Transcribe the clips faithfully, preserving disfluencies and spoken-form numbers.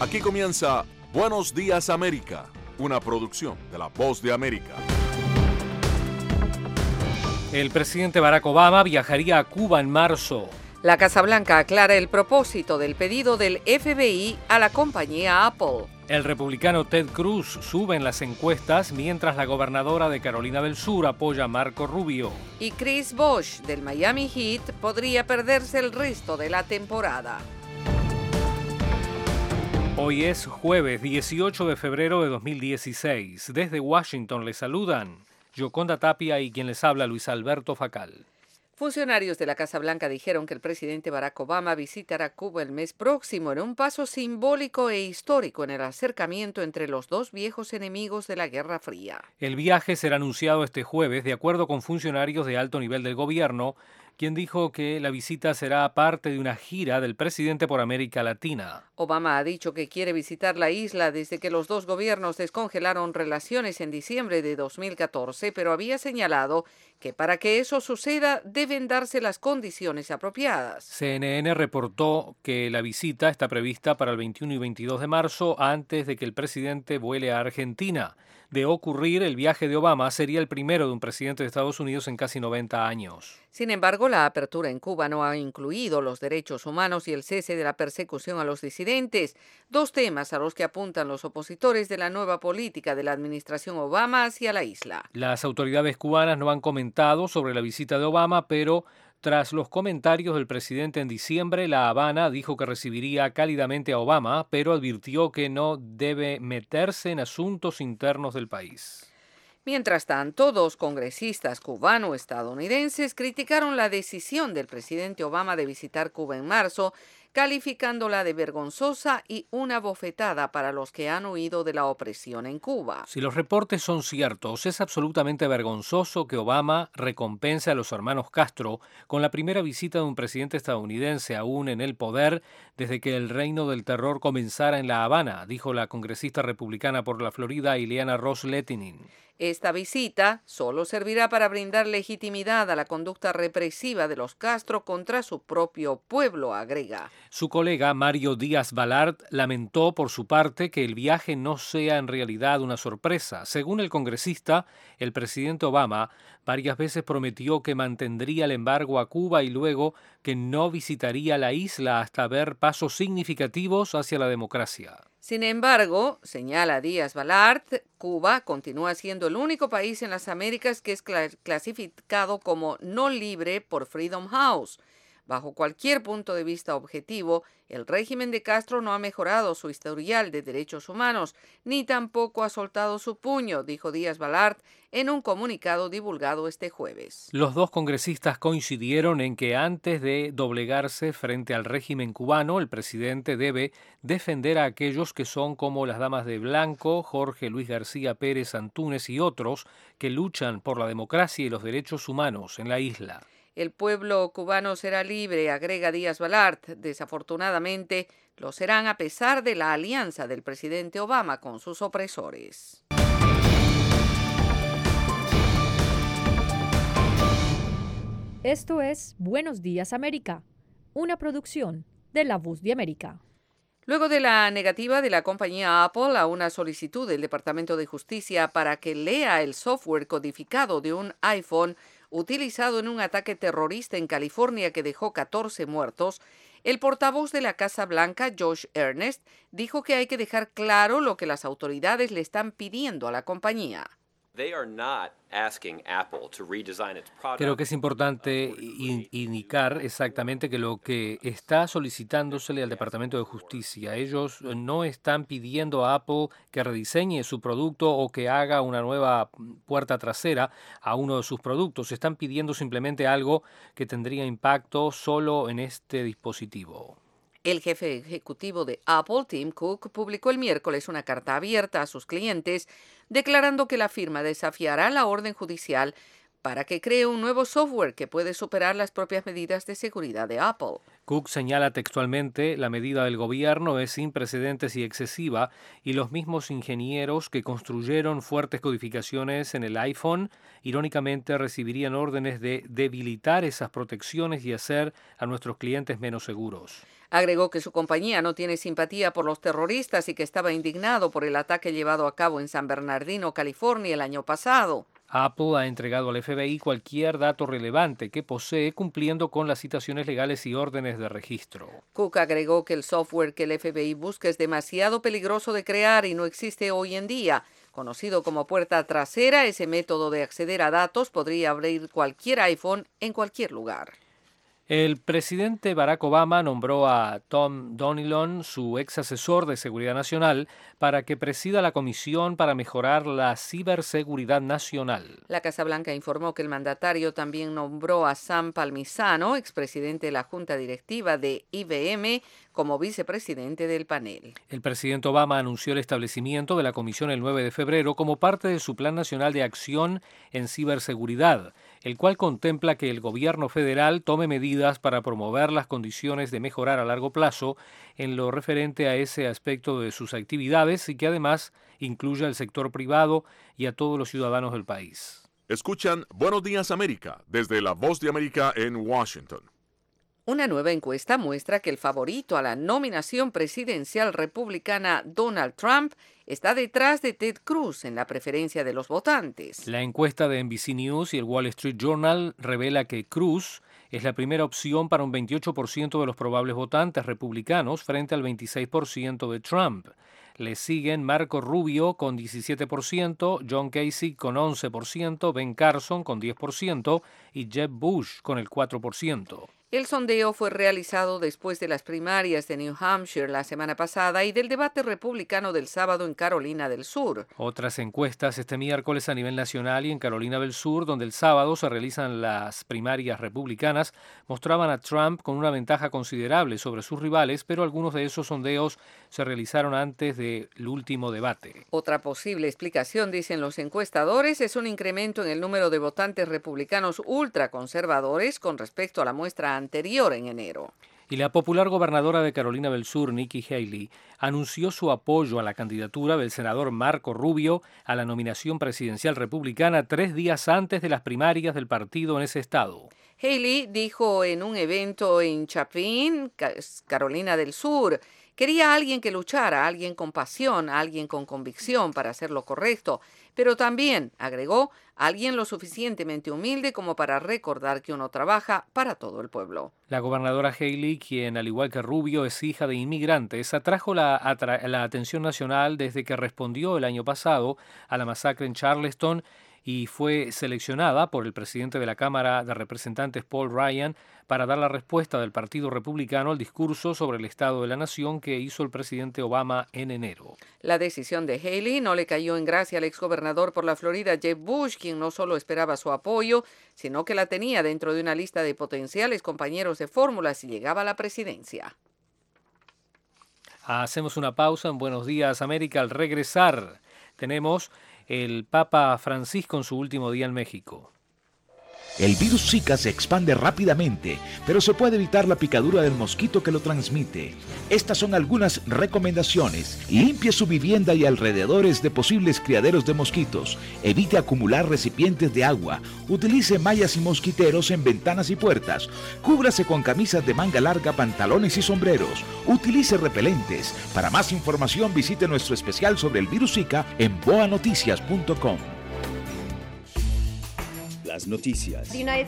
Aquí comienza Buenos Días América, una producción de La Voz de América. El presidente Barack Obama viajaría a Cuba en marzo. La Casa Blanca aclara el propósito del pedido del F B I a la compañía Apple. El republicano Ted Cruz sube en las encuestas mientras la gobernadora de Carolina del Sur apoya a Marco Rubio. Y Chris Bosh del Miami Heat podría perderse el resto de la temporada. Hoy es jueves dieciocho de febrero de dos mil dieciséis. Desde Washington le saludan Yoconda Tapia y quien les habla Luis Alberto Facal. Funcionarios de la Casa Blanca dijeron que el presidente Barack Obama visitará Cuba el mes próximo en un paso simbólico e histórico en el acercamiento entre los dos viejos enemigos de la Guerra Fría. El viaje será anunciado este jueves de acuerdo con funcionarios de alto nivel del gobierno, quien dijo que la visita será parte de una gira del presidente por América Latina. Obama ha dicho que quiere visitar la isla desde que los dos gobiernos descongelaron relaciones en diciembre de dos mil catorce, pero había señalado que para que eso suceda deben darse las condiciones apropiadas. C N N reportó que la visita está prevista para el veintiuno y veintidós de marzo, antes de que el presidente vuele a Argentina. De ocurrir, el viaje de Obama sería el primero de un presidente de Estados Unidos en casi noventa años. Sin embargo, la apertura en Cuba no ha incluido los derechos humanos y el cese de la persecución a los disidentes, dos temas a los que apuntan los opositores de la nueva política de la administración Obama hacia la isla. Las autoridades cubanas no han comentado sobre la visita de Obama, pero tras los comentarios del presidente en diciembre, La Habana dijo que recibiría cálidamente a Obama, pero advirtió que no debe meterse en asuntos internos del país. Mientras tanto, dos congresistas cubano-estadounidenses criticaron la decisión del presidente Obama de visitar Cuba en marzo, calificándola de vergonzosa y una bofetada para los que han huido de la opresión en Cuba. Si los reportes son ciertos, es absolutamente vergonzoso que Obama recompense a los hermanos Castro con la primera visita de un presidente estadounidense aún en el poder desde que el reino del terror comenzara en La Habana, dijo la congresista republicana por la Florida, Ileana Ros-Lehtinen. Esta visita solo servirá para brindar legitimidad a la conducta represiva de los Castro contra su propio pueblo, agrega. Su colega Mario Díaz-Balart lamentó por su parte que el viaje no sea en realidad una sorpresa. Según el congresista, el presidente Obama varias veces prometió que mantendría el embargo a Cuba y luego que no visitaría la isla hasta ver pasos significativos hacia la democracia. Sin embargo, señala Díaz-Balart, Cuba continúa siendo el único país en las Américas que es clasificado como no libre por Freedom House. Bajo cualquier punto de vista objetivo, el régimen de Castro no ha mejorado su historial de derechos humanos, ni tampoco ha soltado su puño, dijo Díaz-Balart en un comunicado divulgado este jueves. Los dos congresistas coincidieron en que antes de doblegarse frente al régimen cubano, el presidente debe defender a aquellos que son como las damas de blanco, Jorge Luis García Pérez Antúnez y otros que luchan por la democracia y los derechos humanos en la isla. El pueblo cubano será libre, agrega Díaz-Balart. Desafortunadamente, lo serán a pesar de la alianza del presidente Obama con sus opresores. Esto es Buenos Días América, una producción de La Voz de América. Luego de la negativa de la compañía Apple a una solicitud del Departamento de Justicia para que lea el software codificado de un iPhone utilizado en un ataque terrorista en California que dejó catorce muertos, el portavoz de la Casa Blanca, Josh Earnest, dijo que hay que dejar claro lo que las autoridades le están pidiendo a la compañía. Creo que es importante in- indicar exactamente que lo que está solicitándosele al Departamento de Justicia, ellos no están pidiendo a Apple que rediseñe su producto o que haga una nueva puerta trasera a uno de sus productos, están pidiendo simplemente algo que tendría impacto solo en este dispositivo. El jefe ejecutivo de Apple, Tim Cook, publicó el miércoles una carta abierta a sus clientes declarando que la firma desafiará la orden judicial para que cree un nuevo software que puede superar las propias medidas de seguridad de Apple. Cook señala textualmente: la medida del gobierno es sin precedentes y excesiva, y los mismos ingenieros que construyeron fuertes codificaciones en el iPhone, irónicamente, recibirían órdenes de debilitar esas protecciones y hacer a nuestros clientes menos seguros. Agregó que su compañía no tiene simpatía por los terroristas y que estaba indignado por el ataque llevado a cabo en San Bernardino, California, el año pasado. Apple ha entregado al F B I cualquier dato relevante que posee, cumpliendo con las citaciones legales y órdenes de registro. Cook agregó que el software que el F B I busca es demasiado peligroso de crear y no existe hoy en día. Conocido como puerta trasera, ese método de acceder a datos podría abrir cualquier iPhone en cualquier lugar. El presidente Barack Obama nombró a Tom Donilon, su ex asesor de Seguridad Nacional, para que presida la comisión para mejorar la ciberseguridad nacional. La Casa Blanca informó que el mandatario también nombró a Sam Palmisano, expresidente de la Junta Directiva de I B M, como vicepresidente del panel. El presidente Obama anunció el establecimiento de la comisión el nueve de febrero como parte de su Plan Nacional de Acción en Ciberseguridad, el cual contempla que el gobierno federal tome medidas para promover las condiciones de mejorar a largo plazo en lo referente a ese aspecto de sus actividades y que además incluya al sector privado y a todos los ciudadanos del país. Escuchan Buenos Días América desde La Voz de América en Washington. Una nueva encuesta muestra que el favorito a la nominación presidencial republicana, Donald Trump, está detrás de Ted Cruz en la preferencia de los votantes. La encuesta de N B C News y el Wall Street Journal revela que Cruz es la primera opción para un veintiocho por ciento de los probables votantes republicanos frente al veintiséis por ciento de Trump. Le siguen Marco Rubio con diecisiete por ciento, John Kasich con once por ciento, Ben Carson con diez por ciento y Jeb Bush con el cuatro por ciento. El sondeo fue realizado después de las primarias de New Hampshire la semana pasada y del debate republicano del sábado en Carolina del Sur. Otras encuestas este miércoles a nivel nacional y en Carolina del Sur, donde el sábado se realizan las primarias republicanas, mostraban a Trump con una ventaja considerable sobre sus rivales, pero algunos de esos sondeos se realizaron antes del último debate. Otra posible explicación, dicen los encuestadores, es un incremento en el número de votantes republicanos ultraconservadores con respecto a la muestra anterior en enero. Y la popular gobernadora de Carolina del Sur, Nikki Haley, anunció su apoyo a la candidatura del senador Marco Rubio a la nominación presidencial republicana tres días antes de las primarias del partido en ese estado. Haley dijo en un evento en Chapin, Carolina del Sur, quería a alguien que luchara, a alguien con pasión, a alguien con convicción para hacer lo correcto, pero también, agregó, a alguien lo suficientemente humilde como para recordar que uno trabaja para todo el pueblo. La gobernadora Haley, quien al igual que Rubio es hija de inmigrantes, atrajo la, atra- la atención nacional desde que respondió el año pasado a la masacre en Charleston y fue seleccionada por el presidente de la Cámara de Representantes, Paul Ryan, para dar la respuesta del Partido Republicano al discurso sobre el estado de la nación que hizo el presidente Obama en enero. La decisión de Haley no le cayó en gracia al exgobernador por la Florida, Jeb Bush, quien no solo esperaba su apoyo, sino que la tenía dentro de una lista de potenciales compañeros de fórmula si llegaba a la presidencia. Hacemos una pausa en Buenos Días América. Al regresar tenemos el Papa Francisco en su último día en México. El virus Zika se expande rápidamente, pero se puede evitar la picadura del mosquito que lo transmite. Estas son algunas recomendaciones. Limpie su vivienda y alrededores de posibles criaderos de mosquitos. Evite acumular recipientes de agua. Utilice mallas y mosquiteros en ventanas y puertas. Cúbrase con camisas de manga larga, pantalones y sombreros. Utilice repelentes. Para más información visite nuestro especial sobre el virus Zika en boa noticias punto com. Las noticias,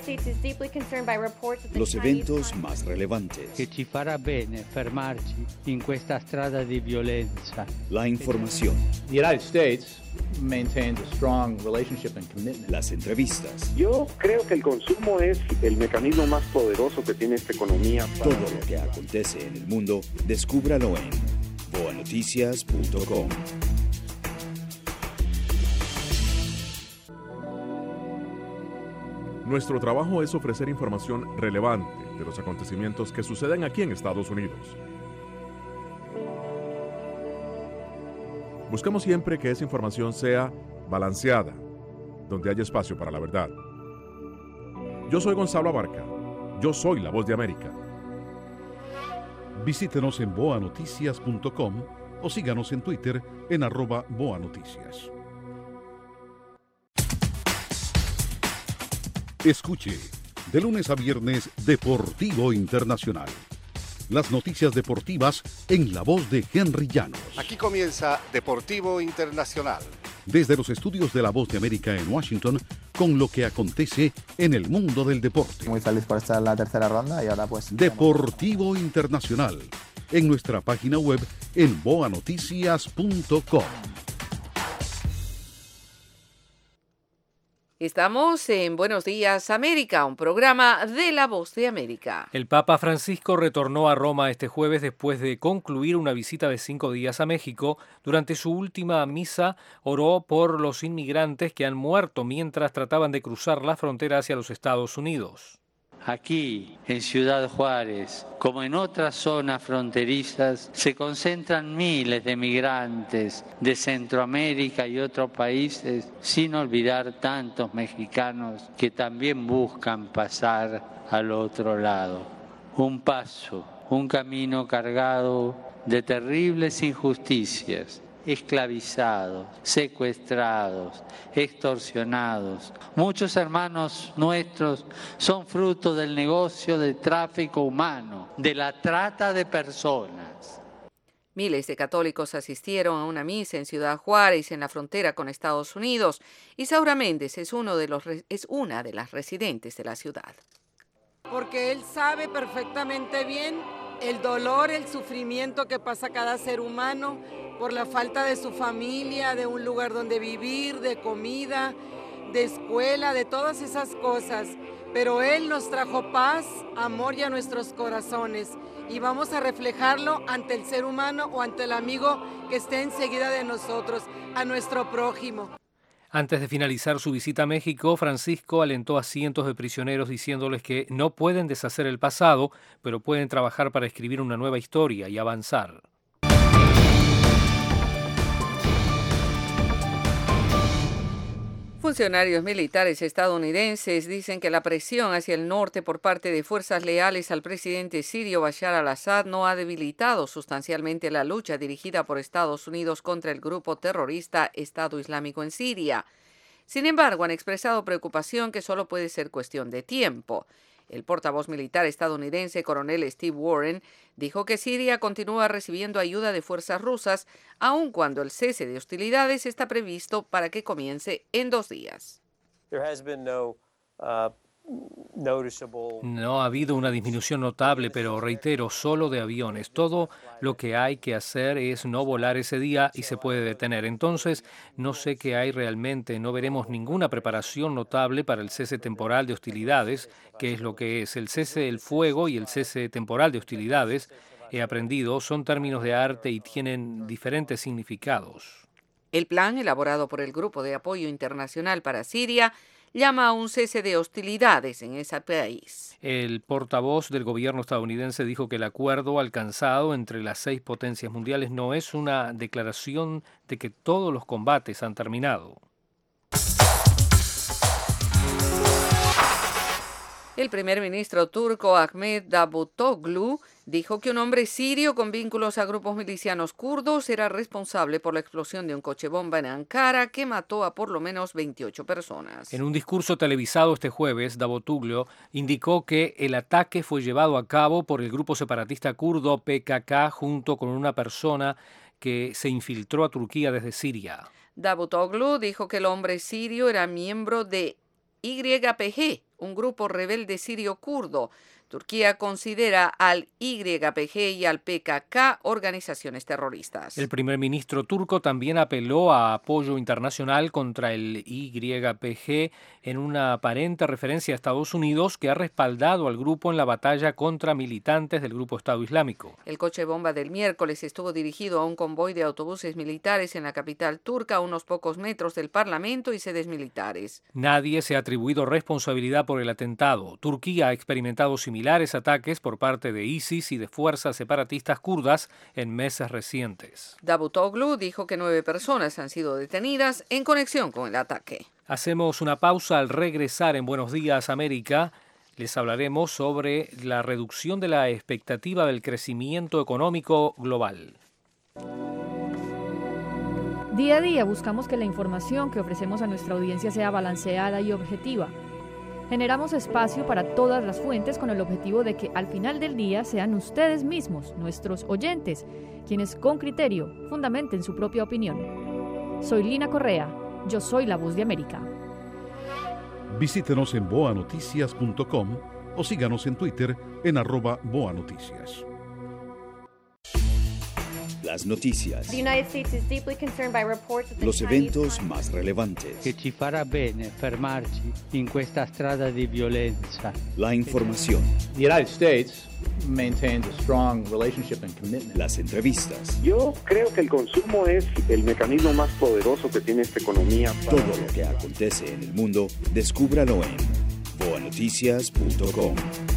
los eventos más relevantes, che ci farà bene fermarci in questa strada di violenza. La información, The United States maintains a strong relationship and commitment. las entrevistas, Yo creo que el consumo es el mecanismo más poderoso que tiene esta economía. Para... todo lo que acontece en el mundo, descúbralo en boa noticias punto com. Nuestro trabajo es ofrecer información relevante de los acontecimientos que suceden aquí en Estados Unidos. Buscamos siempre que esa información sea balanceada, donde haya espacio para la verdad. Yo soy Gonzalo Abarca. Yo soy la Voz de América. Visítenos en boa noticias punto com o síganos en Twitter en arroba boanoticias. Escuche, de lunes a viernes, Deportivo Internacional. Las noticias deportivas en la voz de Henry Llanos. Aquí comienza Deportivo Internacional. Desde los estudios de La Voz de América en Washington, con lo que acontece en el mundo del deporte. Muy feliz por estar en la tercera ronda y ahora pues... Deportivo Internacional, en nuestra página web en boa noticias punto com. Estamos en Buenos Días América, un programa de La Voz de América. El Papa Francisco retornó a Roma este jueves después de concluir una visita de cinco días a México. Durante su última misa oró por los inmigrantes que han muerto mientras trataban de cruzar la frontera hacia los Estados Unidos. Aquí, en Ciudad Juárez, como en otras zonas fronterizas, se concentran miles de migrantes de Centroamérica y otros países, sin olvidar tantos mexicanos que también buscan pasar al otro lado. Un paso, un camino cargado de terribles injusticias. Esclavizados, secuestrados, extorsionados. Muchos hermanos nuestros son fruto del negocio de tráfico humano, de la trata de personas. Miles de católicos asistieron a una misa en Ciudad Juárez, en la frontera con Estados Unidos. Isaura Méndez es, uno de los, es una de las residentes de la ciudad. Porque él sabe perfectamente bien el dolor, el sufrimiento que pasa cada ser humano por la falta de su familia, de un lugar donde vivir, de comida, de escuela, de todas esas cosas. Pero Él nos trajo paz, amor y a nuestros corazones. Y vamos a reflejarlo ante el ser humano o ante el amigo que esté enseguida de nosotros, a nuestro prójimo. Antes de finalizar su visita a México, Francisco alentó a cientos de prisioneros diciéndoles que no pueden deshacer el pasado, pero pueden trabajar para escribir una nueva historia y avanzar. Funcionarios militares estadounidenses dicen que la presión hacia el norte por parte de fuerzas leales al presidente sirio Bashar al-Assad no ha debilitado sustancialmente la lucha dirigida por Estados Unidos contra el grupo terrorista Estado Islámico en Siria. Sin embargo, han expresado preocupación que solo puede ser cuestión de tiempo. El portavoz militar estadounidense, coronel Steve Warren, dijo que Siria continúa recibiendo ayuda de fuerzas rusas, aun cuando el cese de hostilidades está previsto para que comience en dos días. There has been no, uh, noticeable... No ha habido una disminución notable, pero reitero, solo de aviones. Todo lo que hay que hacer es no volar ese día y se puede detener. Entonces, no sé qué hay realmente. No veremos ninguna preparación notable para el cese temporal de hostilidades, que es lo que es. El cese del fuego y el cese temporal de hostilidades, he aprendido, son términos de arte y tienen diferentes significados. El plan, elaborado por el Grupo de Apoyo Internacional para Siria, llama a un cese de hostilidades en ese país. El portavoz del gobierno estadounidense dijo que el acuerdo alcanzado entre las seis potencias mundiales no es una declaración de que todos los combates han terminado. El primer ministro turco Ahmet Davutoglu dijo que un hombre sirio con vínculos a grupos milicianos kurdos era responsable por la explosión de un coche bomba en Ankara que mató a por lo menos veintiocho personas. En un discurso televisado este jueves, Davutoglu indicó que el ataque fue llevado a cabo por el grupo separatista kurdo P K K junto con una persona que se infiltró a Turquía desde Siria. Davutoglu dijo que el hombre sirio era miembro de Y P G, un grupo rebelde sirio kurdo. Turquía considera al Y P G y al P K K organizaciones terroristas. El primer ministro turco también apeló a apoyo internacional contra el Y P G en una aparente referencia a Estados Unidos, que ha respaldado al grupo en la batalla contra militantes del grupo Estado Islámico. El coche bomba del miércoles estuvo dirigido a un convoy de autobuses militares en la capital turca, a unos pocos metros del Parlamento y sedes militares. Nadie se ha atribuido responsabilidad por el atentado. Turquía ha experimentado similares ataques por parte de ISIS y de fuerzas separatistas kurdas en meses recientes. Davutoglu dijo que nueve personas han sido detenidas en conexión con el ataque. Hacemos una pausa. Al regresar en Buenos Días América, Les hablaremos sobre la reducción de la expectativa del crecimiento económico global. Día a día buscamos que la información que ofrecemos a nuestra audiencia sea balanceada y objetiva. Generamos espacio para todas las fuentes con el objetivo de que al final del día sean ustedes mismos, nuestros oyentes, quienes con criterio fundamenten su propia opinión. Soy Lina Correa, yo soy la Voz de América. Visítenos en boa noticias punto com o síganos en Twitter en arroba boanoticias. Las noticias, los eventos más relevantes, Che ci farà bene fermarci in questa strada di violenza. La información, The United States maintains a strong relationship and commitment. Las entrevistas. Yo creo que el consumo es el mecanismo más poderoso que tiene esta economía. Para... Todo lo que acontece en el mundo, descúbralo en boa noticias punto com.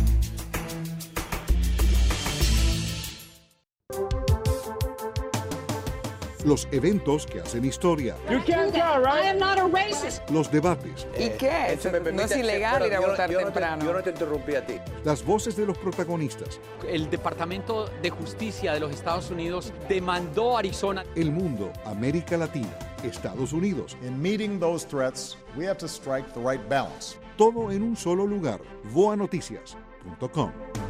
Los eventos que hacen historia. You can't tell, right? I am not a racist. Los debates. ¿Y qué? Eh, permite, no es ilegal ir a votar yo, yo temprano. No te, yo no te interrumpí a ti. Las voces de los protagonistas. El Departamento de Justicia de los Estados Unidos demandó a Arizona. El mundo, América Latina, Estados Unidos. In meeting those threats, we have to strike the right balance. Todo en un solo lugar. boa noticias punto com.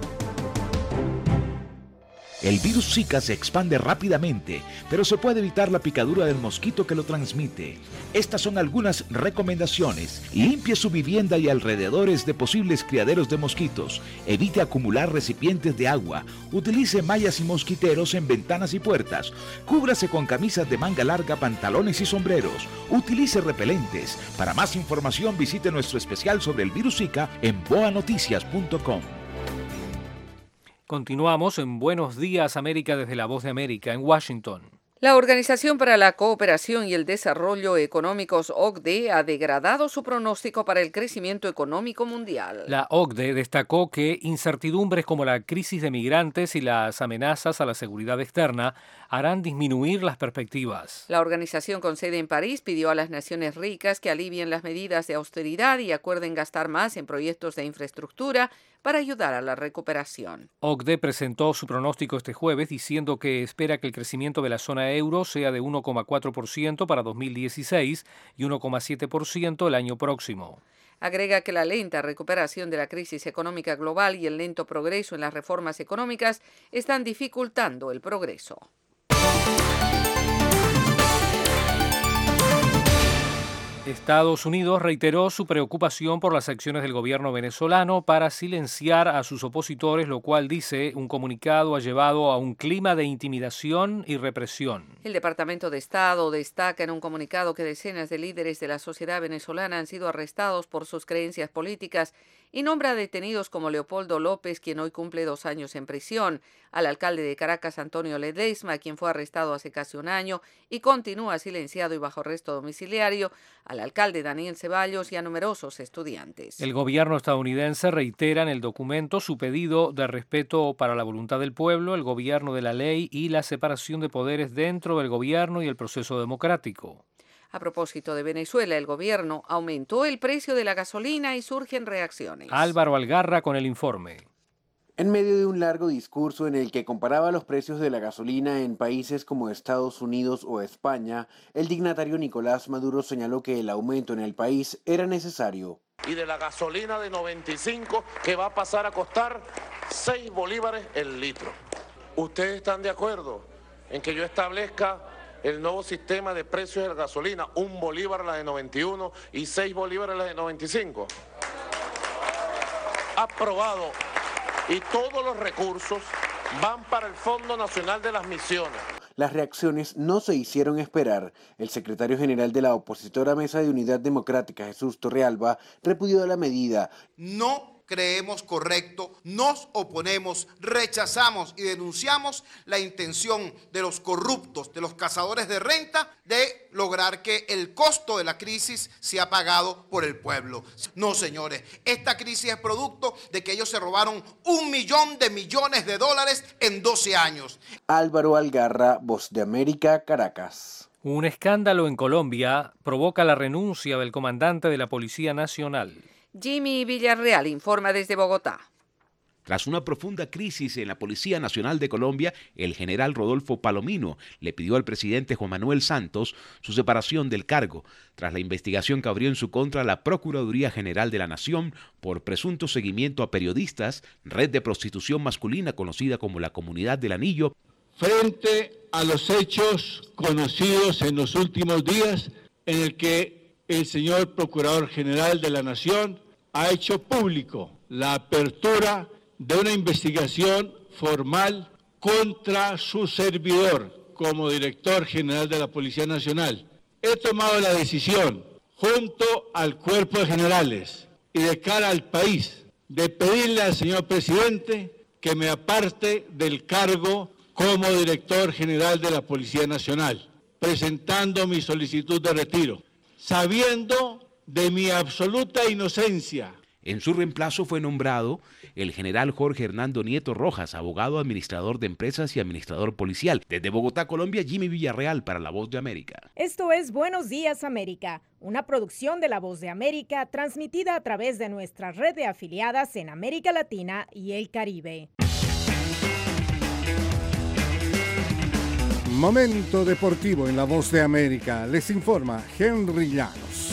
El virus Zika se expande rápidamente, pero se puede evitar la picadura del mosquito que lo transmite. Estas son algunas recomendaciones. Limpie su vivienda y alrededores de posibles criaderos de mosquitos. Evite acumular recipientes de agua. Utilice mallas y mosquiteros en ventanas y puertas. Cúbrase con camisas de manga larga, pantalones y sombreros. Utilice repelentes. Para más información visite nuestro especial sobre el virus Zika en boa noticias punto com. Continuamos en Buenos Días América desde La Voz de América en Washington. La Organización para la Cooperación y el Desarrollo Económicos, O C D E, ha degradado su pronóstico para el crecimiento económico mundial. La O C D E destacó que incertidumbres como la crisis de migrantes y las amenazas a la seguridad externa harán disminuir las perspectivas. La organización con sede en París pidió a las naciones ricas que alivien las medidas de austeridad y acuerden gastar más en proyectos de infraestructura para ayudar a la recuperación. O C D E presentó su pronóstico este jueves diciendo que espera que el crecimiento de la zona euro sea de uno coma cuatro por ciento para dos mil dieciséis y uno coma siete por ciento el año próximo. Agrega que la lenta recuperación de la crisis económica global y el lento progreso en las reformas económicas están dificultando el progreso. Estados Unidos reiteró su preocupación por las acciones del gobierno venezolano para silenciar a sus opositores, lo cual, dice, un comunicado ha llevado a un clima de intimidación y represión. El Departamento de Estado destaca en un comunicado que decenas de líderes de la sociedad venezolana han sido arrestados por sus creencias políticas y nombra a detenidos como Leopoldo López, quien hoy cumple dos años en prisión, al alcalde de Caracas, Antonio Ledesma, quien fue arrestado hace casi un año y continúa silenciado y bajo arresto domiciliario, al alcalde Daniel Ceballos y a numerosos estudiantes. El gobierno estadounidense reitera en el documento su pedido de respeto para la voluntad del pueblo, el gobierno de la ley y la separación de poderes dentro del gobierno y el proceso democrático. A propósito de Venezuela, el gobierno aumentó el precio de la gasolina y surgen reacciones. Álvaro Algarra con el informe. En medio de un largo discurso en el que comparaba los precios de la gasolina en países como Estados Unidos o España, el dignatario Nicolás Maduro señaló que el aumento en el país era necesario. Y de la gasolina de noventa y cinco que va a pasar a costar seis bolívares el litro. ¿Ustedes están de acuerdo en que yo establezca el nuevo sistema de precios de la gasolina, un bolívar la de noventa y uno y seis bolívares la de noventa y cinco? Aprobado. Y todos los recursos van para el Fondo Nacional de las Misiones. Las reacciones no se hicieron esperar. El secretario general de la opositora Mesa de Unidad Democrática, Jesús Torrealba, repudió la medida. No creemos correcto, nos oponemos, rechazamos y denunciamos la intención de los corruptos, de los cazadores de renta, de lograr que el costo de la crisis sea pagado por el pueblo. No, señores, esta crisis es producto de que ellos se robaron un millón de millones de dólares en doce años. Álvaro Algarra, Voz de América, Caracas. Un escándalo en Colombia provoca la renuncia del comandante de la Policía Nacional. Jimmy Villarreal informa desde Bogotá. Tras una profunda crisis en la Policía Nacional de Colombia, el general Rodolfo Palomino le pidió al presidente Juan Manuel Santos su separación del cargo, tras la investigación que abrió en su contra la Procuraduría General de la Nación por presunto seguimiento a periodistas, red de prostitución masculina conocida como la Comunidad del Anillo. Frente a los hechos conocidos en los últimos días, en el que el señor Procurador General de la Nación ha hecho público la apertura de una investigación formal contra su servidor como director general de la Policía Nacional. He tomado la decisión, junto al Cuerpo de Generales y de cara al país, de pedirle al señor presidente que me aparte del cargo como director general de la Policía Nacional, presentando mi solicitud de retiro, sabiendo de mi absoluta inocencia. En su reemplazo fue nombrado el general Jorge Hernando Nieto Rojas, abogado, administrador de empresas y administrador policial. Desde Bogotá, Colombia, Jimmy Villarreal para La Voz de América. Esto es Buenos Días América, una producción de La Voz de América transmitida a través de nuestra red de afiliadas en América Latina y el Caribe. Momento deportivo en La Voz de América. Les informa Henry Llanos.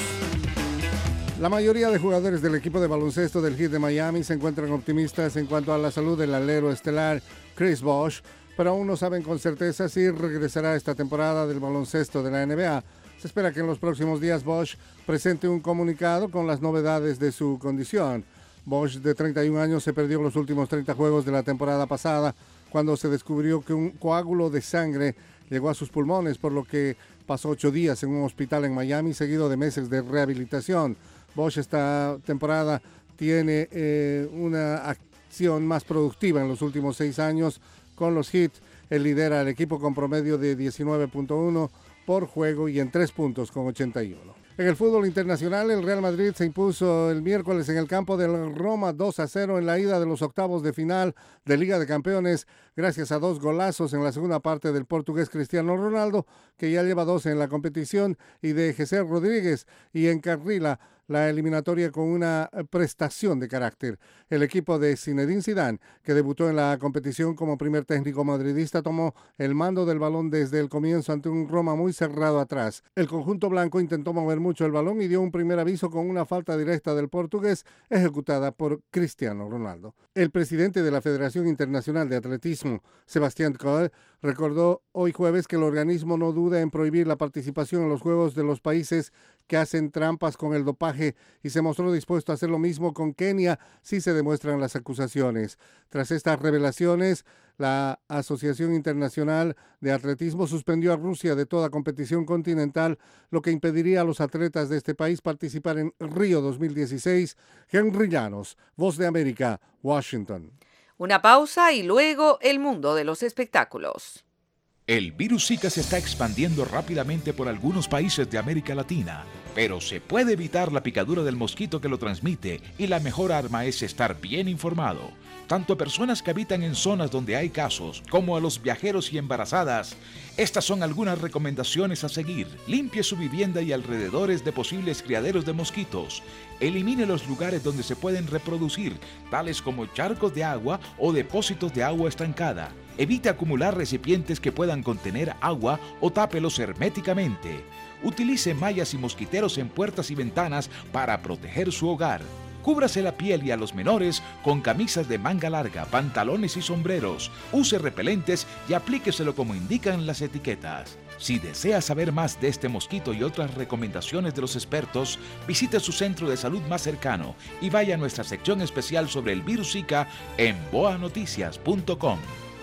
La mayoría de jugadores del equipo de baloncesto del Heat de Miami se encuentran optimistas en cuanto a la salud del alero estelar Chris Bosh, pero aún no saben con certeza si regresará esta temporada del baloncesto de la N B A. Se espera que en los próximos días Bosh presente un comunicado con las novedades de su condición. Bosh, de treinta y un años, se perdió los últimos treinta juegos de la temporada pasada cuando se descubrió que un coágulo de sangre llegó a sus pulmones, por lo que pasó ocho días en un hospital en Miami, seguido de meses de rehabilitación. Bosh esta temporada tiene eh, una acción más productiva en los últimos seis años con los Heat. Él lidera al equipo con promedio de diecinueve punto uno por juego y en tres puntos con ochenta y uno. En el fútbol internacional, el Real Madrid se impuso el miércoles en el campo del Roma dos a cero en la ida de los octavos de final de Liga de Campeones, gracias a dos golazos en la segunda parte del portugués Cristiano Ronaldo, que ya lleva doce en la competición, y de Jesús Rodríguez, y encarrila la eliminatoria con una prestación de carácter. El equipo de Zinedine Zidane, que debutó en la competición como primer técnico madridista, tomó el mando del balón desde el comienzo ante un Roma muy cerrado atrás. El conjunto blanco intentó mover mucho el balón y dio un primer aviso con una falta directa del portugués ejecutada por Cristiano Ronaldo. El presidente de la Federación Internacional de Atletismo, Sebastián Coe, recordó hoy jueves que el organismo no duda en prohibir la participación en los Juegos de los países que hacen trampas con el dopaje y se mostró dispuesto a hacer lo mismo con Kenia si se demuestran las acusaciones. Tras estas revelaciones, la Asociación Internacional de Atletismo suspendió a Rusia de toda competición continental, lo que impediría a los atletas de este país participar en Río dos mil dieciséis. Henry Llanos, Voz de América, Washington. Una pausa y luego el mundo de los espectáculos. El virus Zika se está expandiendo rápidamente por algunos países de América Latina, pero se puede evitar la picadura del mosquito que lo transmite y la mejor arma es estar bien informado. Tanto a personas que habitan en zonas donde hay casos, como a los viajeros y embarazadas. Estas son algunas recomendaciones a seguir. Limpie su vivienda y alrededores de posibles criaderos de mosquitos. Elimine los lugares donde se pueden reproducir, tales como charcos de agua o depósitos de agua estancada. Evite acumular recipientes que puedan contener agua o tápelos herméticamente. Utilice mallas y mosquiteros en puertas y ventanas para proteger su hogar. Cúbrase la piel y a los menores con camisas de manga larga, pantalones y sombreros. Use repelentes y aplíqueselo como indican las etiquetas. Si desea saber más de este mosquito y otras recomendaciones de los expertos, visite su centro de salud más cercano y vaya a nuestra sección especial sobre el virus Zika en boa noticias punto com.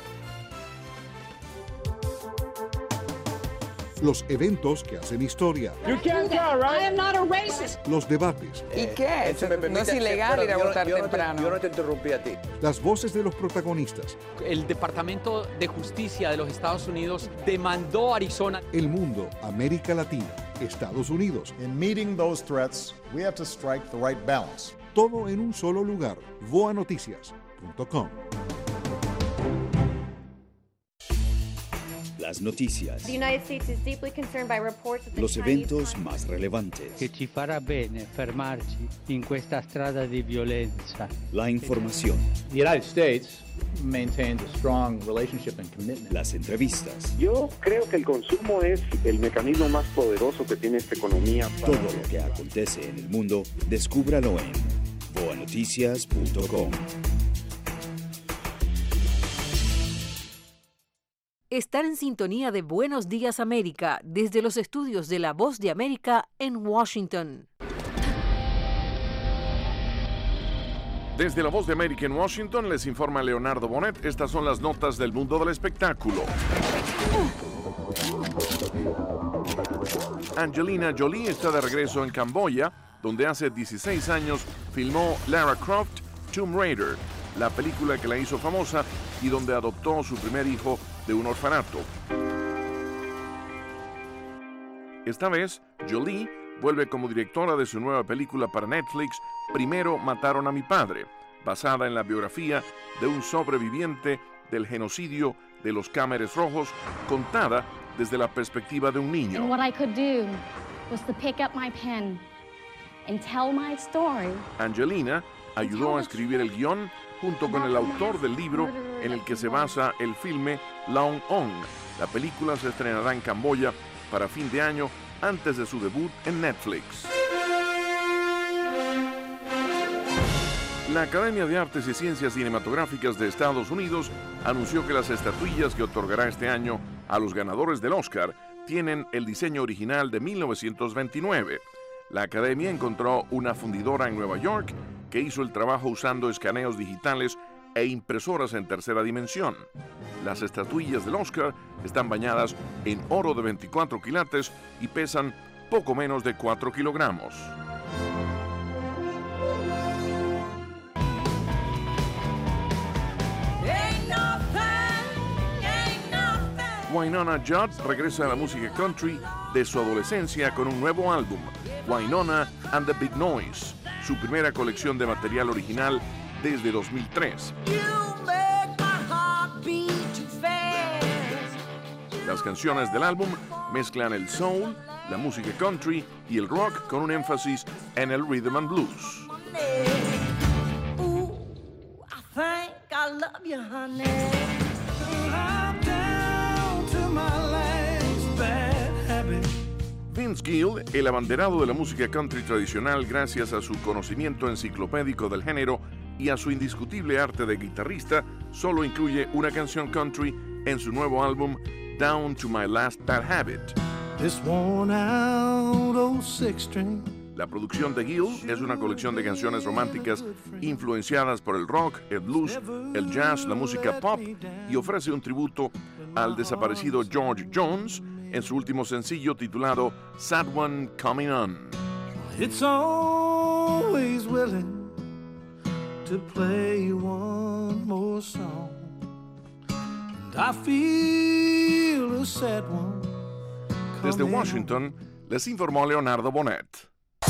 Los eventos que hacen historia. You can't go, right? I am not a racist. Los debates. ¿Y qué? No es ilegal ir a votar temprano. Yo no te interrumpí a ti. Las voces de los protagonistas. El Departamento de Justicia de los Estados Unidos demandó a Arizona. El mundo, América Latina, Estados Unidos. In meeting those threats, we have to strike the right balance. Todo en un solo lugar. boa noticias punto com. Las noticias. The United States is deeply concerned by reports that the Los Chinese eventos más relevantes. Che ci farà bene fermarci in questa strada di violenza. La información. The United States maintains a strong relationship and commitment. Las entrevistas. Yo creo que el consumo es el mecanismo más poderoso que tiene esta economía. Para... Todo lo que acontece en el mundo, descúbralo en boa noticias punto com. Estar en sintonía de Buenos Días América desde los estudios de La Voz de América en Washington. Desde La Voz de América en Washington les informa Leonardo Bonet. Estas son las notas del mundo del espectáculo. Angelina Jolie está de regreso en Camboya, donde hace dieciséis años filmó Lara Croft, Tomb Raider, la película que la hizo famosa y donde adoptó su primer hijo de un orfanato. Esta vez, Jolie vuelve como directora de su nueva película para Netflix, Primero mataron a mi padre, basada en la biografía de un sobreviviente del genocidio de los Khmeres Rojos, contada desde la perspectiva de un niño. And what I could do was to pick up my pen and tell my story. Angelina ayudó a escribir el guión junto con el autor del libro en el que se basa el filme Long On. La película se estrenará en Camboya para fin de año antes de su debut en Netflix. La Academia de Artes y Ciencias Cinematográficas de Estados Unidos anunció que las estatuillas que otorgará este año a los ganadores del Oscar tienen el diseño original de mil novecientos veintinueve. La Academia encontró una fundidora en Nueva York que hizo el trabajo usando escaneos digitales e impresoras en tercera dimensión. Las estatuillas del Oscar están bañadas en oro de veinticuatro quilates y pesan poco menos de cuatro kilogramos. Wynonna Judd regresa a la música country de su adolescencia con un nuevo álbum, Wynonna and the Big Noise, su primera colección de material original desde dos mil tres. Las canciones del álbum mezclan el soul, la música country y el rock con un énfasis en el rhythm and blues. Vince Gill, el abanderado de la música country tradicional gracias a su conocimiento enciclopédico del género y a su indiscutible arte de guitarrista, solo incluye una canción country en su nuevo álbum Down to My Last Bad Habit. La producción de Gill es una colección de canciones románticas influenciadas por el rock, el blues, el jazz, la música pop y ofrece un tributo al desaparecido George Jones en su último sencillo titulado Sad One Coming On. It's always willing to play one more song. And I feel a sad one. Desde Washington, les informó Leonardo Bonet.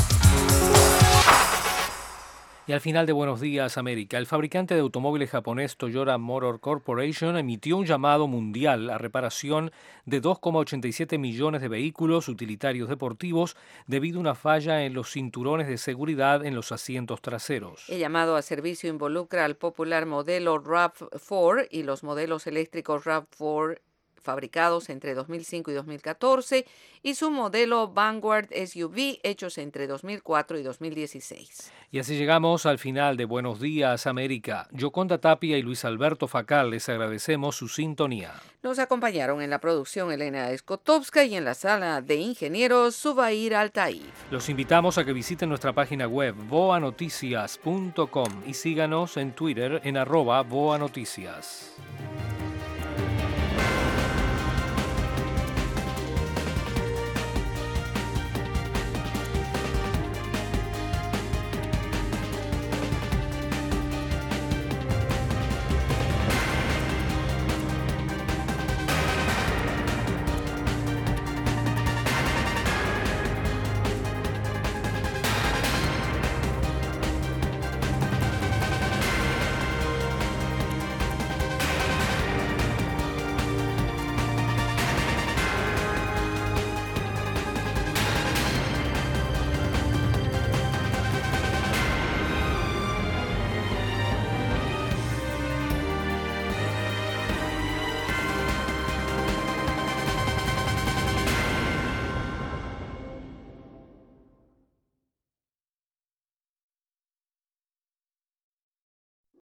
Y al final de Buenos Días América, el fabricante de automóviles japonés Toyota Motor Corporation emitió un llamado mundial a reparación de dos coma ochenta y siete millones de vehículos utilitarios deportivos debido a una falla en los cinturones de seguridad en los asientos traseros. El llamado a servicio involucra al popular modelo RAV cuatro y los modelos eléctricos RAV cuatro fabricados entre dos mil cinco y dos mil catorce y su modelo Vanguard S U V hechos entre dos mil cuatro y dos mil dieciséis. Y así llegamos al final de Buenos Días América. Yoconda Tapia y Luis Alberto Facal les agradecemos su sintonía. Nos acompañaron en la producción Elena Skotowska y en la sala de ingenieros Zubair Altair. Los invitamos a que visiten nuestra página web boa noticias punto com y síganos en Twitter en arroba boanoticias.